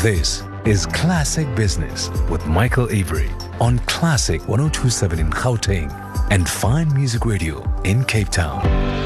This is Classic Business with Michael Avery on Classic 102.7 in Gauteng and Fine Music Radio in Cape Town.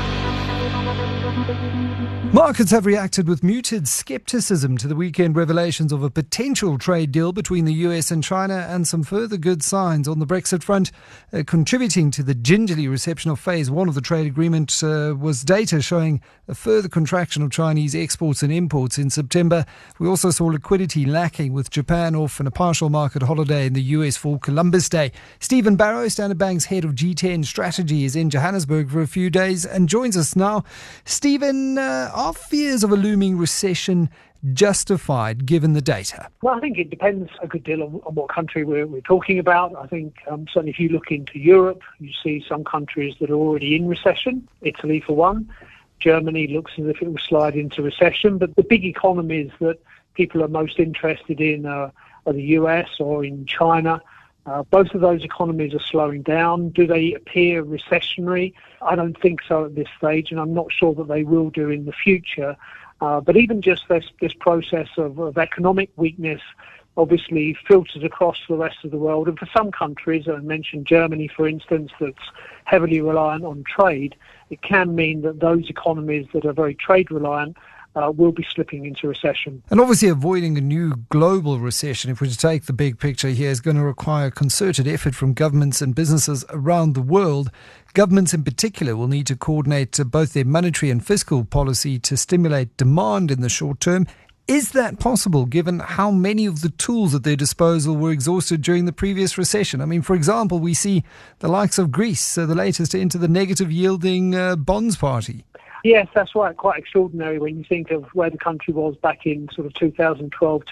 Markets have reacted with muted skepticism to the weekend revelations of a potential trade deal between the US and China and some further good signs on the Brexit front. Contributing to the gingerly reception of phase one of the trade agreement was data showing a further contraction of Chinese exports and imports in September. We also saw liquidity lacking with Japan off on a partial market holiday in the US for Columbus Day. Stephen Barrow, Standard Bank's head of G10 strategy, is in Johannesburg for a few days and joins us now. Stephen, are fears of a looming recession justified given the data? Well, I think it depends a good deal on what country we're talking about. I think certainly if you look into Europe, you see some countries that are already in recession. Italy, for one. Germany looks as if it will slide into recession. But the big economies that people are most interested in are the US or in China. Both of those economies are slowing down. Do they appear recessionary? I don't think so at this stage, and I'm not sure that they will do in the future. But even just this process of economic weakness obviously filters across the rest of the world. And for some countries, I mentioned Germany, for instance, that's heavily reliant on trade, it can mean that those economies that are very trade reliant will be slipping into recession. And obviously avoiding a new global recession, if we take the big picture here, is going to require concerted effort from governments and businesses around the world. Governments in particular will need to coordinate both their monetary and fiscal policy to stimulate demand in the short term. Is that possible given how many of the tools at their disposal were exhausted during the previous recession? I mean, for example, we see the likes of Greece, the latest to enter the negative yielding bonds party. Yes, that's right. Quite extraordinary when you think of where the country was back in sort of 2012,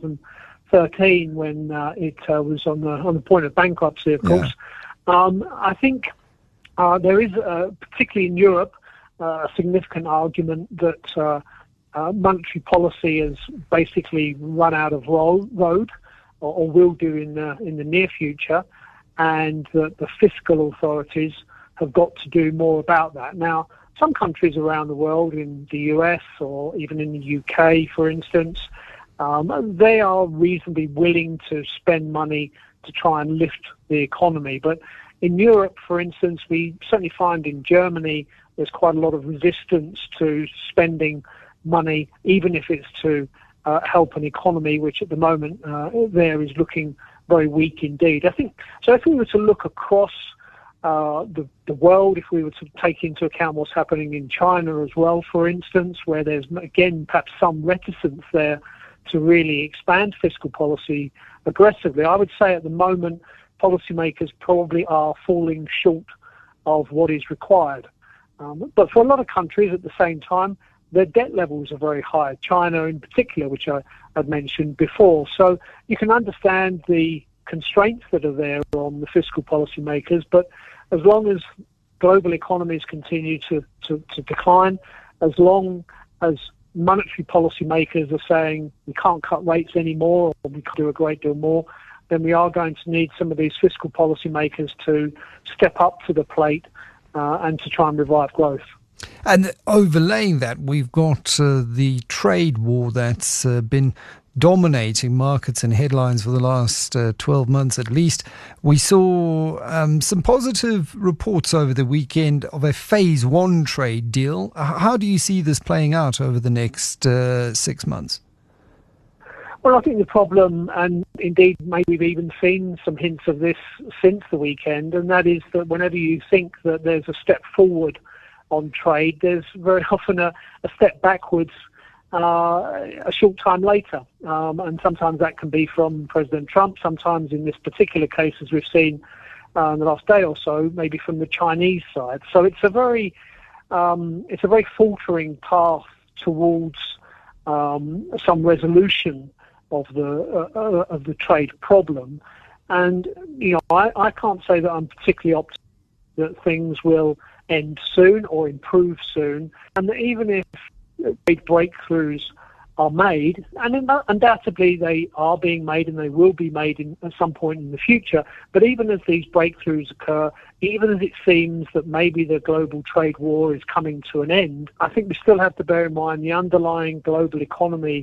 2013, when it was on the point of bankruptcy, of course. I think there is, particularly in Europe, a significant argument that monetary policy has basically run out of road, or will do in the near future, and that the fiscal authorities have got to do more about that. Now, some countries around the world, in the US or even in the UK, for instance, they are reasonably willing to spend money to try and lift the economy. But in Europe, for instance, we certainly find in Germany there's quite a lot of resistance to spending money, even if it's to help an economy, which at the moment there is looking very weak indeed. I think so. If we were to look across the world, if we were to take into account what's happening in China as well, for instance, where there's, again, perhaps some reticence there to really expand fiscal policy aggressively, I would say at the moment policymakers probably are falling short of what is required. But for a lot of countries at the same time, their debt levels are very high, China in particular, which I'd mentioned before. So you can understand the constraints that are there on the fiscal policymakers, but as long as global economies continue to decline, as long as monetary policymakers are saying we can't cut rates anymore or we can do a great deal more, then we are going to need some of these fiscal policymakers to step up to the plate and to try and revive growth. And overlaying that, we've got the trade war that's been dominating markets and headlines for the last 12 months at least. We saw some positive reports over the weekend of a phase one trade deal. How do you see this playing out over the next 6 months? Well, I think the problem, and indeed maybe we've even seen some hints of this since the weekend, and that is that whenever you think that there's a step forward on trade, there's very often a step backwards a short time later. And sometimes that can be from President Trump, sometimes in this particular case, as we've seen in the last day or so, maybe from the Chinese side. So it's a very faltering path towards some resolution of the trade problem. And, you know, I can't say that I'm particularly optimistic that things will end soon or improve soon, and that even if big breakthroughs are made, and undoubtedly they are being made and they will be made at some point in the future, but even as these breakthroughs occur, even as it seems that maybe the global trade war is coming to an end, I think we still have to bear in mind the underlying global economy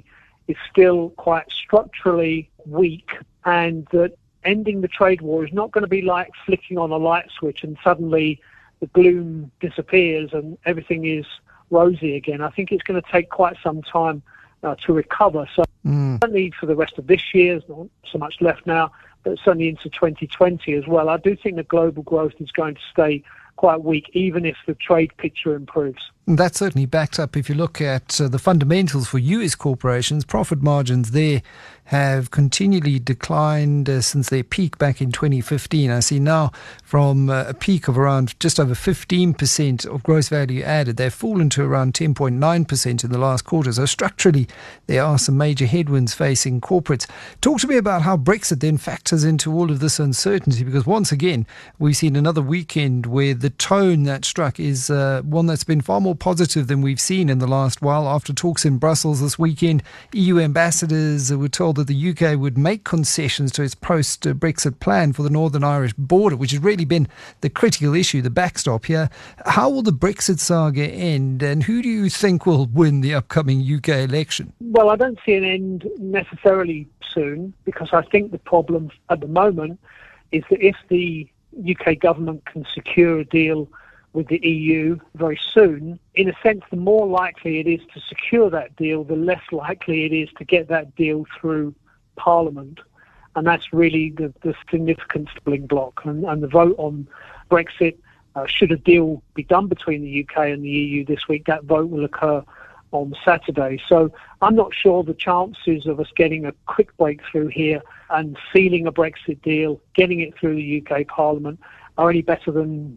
is still quite structurally weak, and that ending the trade war is not going to be like flicking on a light switch and suddenly the gloom disappears and everything is rosy again. I think it's going to take quite some time to recover. So certainly for the rest of this year, there's not so much left now, but certainly into 2020 as well. I do think that global growth is going to stay quite weak, even if the trade picture improves. And that's certainly backed up if you look at the fundamentals for US corporations. Profit margins there have continually declined since their peak back in 2015. I see now from a peak of around just over 15% of gross value added, they've fallen to around 10.9% in the last quarter. So structurally, there are some major headwinds facing corporates. Talk to me about how Brexit then factors into all of this uncertainty, because once again, we've seen another weekend where the tone that struck is one that's been far more positive than we've seen in the last while. After talks in Brussels this weekend, EU ambassadors were told that the UK would make concessions to its post-Brexit plan for the Northern Irish border, which has really been the critical issue, the backstop here. How will the Brexit saga end, and who do you think will win the upcoming UK election? Well, I don't see an end necessarily soon, because I think the problem at the moment is that if the UK government can secure a deal with the EU very soon, in a sense, the more likely it is to secure that deal, the less likely it is to get that deal through Parliament. And that's really the significant stumbling block. And the vote on Brexit, should a deal be done between the UK and the EU this week, that vote will occur on Saturday. So I'm not sure the chances of us getting a quick breakthrough here and sealing a Brexit deal, getting it through the UK Parliament, are any better than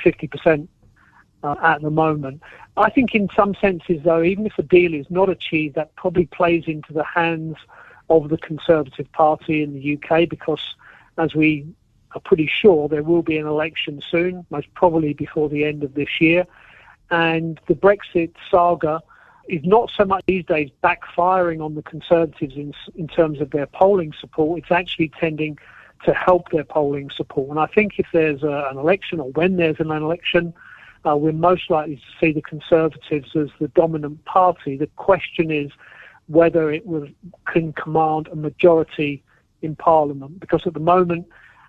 50% at the moment. I think in some senses, though, even if a deal is not achieved, that probably plays into the hands of the Conservative Party in the UK, because, as we are pretty sure, there will be an election soon, most probably before the end of this year. And the Brexit saga is not so much these days backfiring on the Conservatives in terms of their polling support. It's actually tending to help their polling support. And I think if there's an election, or when there's an election, we're most likely to see the Conservatives as the dominant party. The question is whether it can command a majority in Parliament, because at the moment,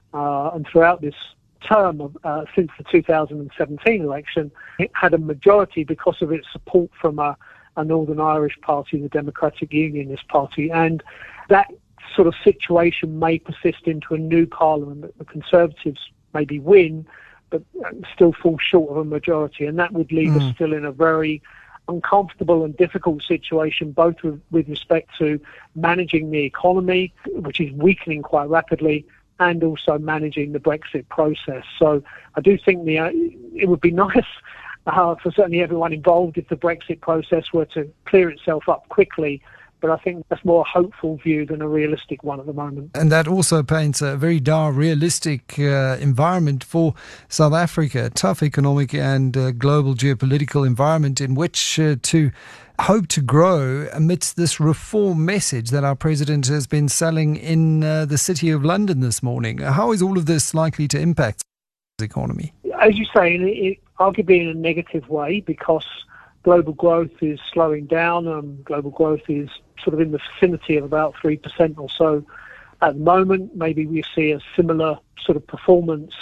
and throughout this term, since the 2017 election, it had a majority because of its support from a Northern Irish party, the Democratic Unionist Party, and that sort of situation may persist into a new Parliament. The Conservatives maybe win, but still fall short of a majority, and that would leave us still in a very uncomfortable and difficult situation, both with respect to managing the economy, which is weakening quite rapidly, and also managing the Brexit process. So I do think it would be nice for certainly everyone involved if the Brexit process were to clear itself up quickly. But I think that's more a hopeful view than a realistic one at the moment. And that also paints a very realistic environment for South Africa, a tough economic and global geopolitical environment in which to hope to grow amidst this reform message that our president has been selling in the City of London this morning. How is all of this likely to impact the economy? As you say, arguably in a negative way, because global growth is slowing down. Global growth is sort of in the vicinity of about 3% or so at the moment. Maybe we see a similar sort of performance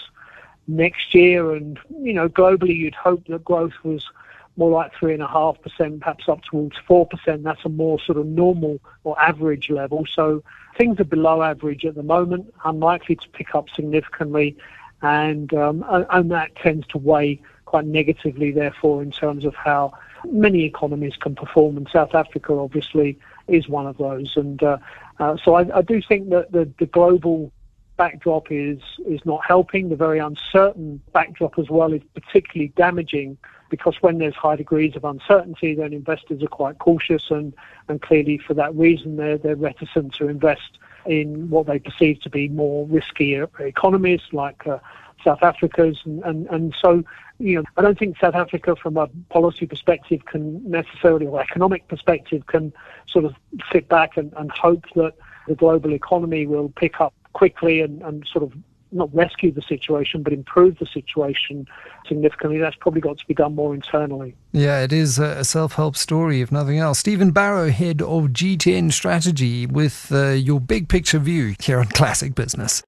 next year. And, globally you'd hope that growth was more like 3.5%, perhaps up towards 4%. That's a more sort of normal or average level. So things are below average at the moment, unlikely to pick up significantly. And that tends to weigh quite negatively, therefore, in terms of how many economies can perform, and South Africa obviously is one of those. And so I do think that the global backdrop is not helping. The very uncertain backdrop as well is particularly damaging, because when there's high degrees of uncertainty, then investors are quite cautious, and clearly for that reason they're reticent to invest in what they perceive to be more risky economies like South Africa's. And so, I don't think South Africa from a policy perspective can necessarily, or economic perspective, can sort of sit back and hope that the global economy will pick up quickly and sort of not rescue the situation, but improve the situation significantly. That's probably got to be done more internally. Yeah, it is a self-help story, if nothing else. Stephen Barrow, head of G10 strategy, with your big picture view here on Classic Business.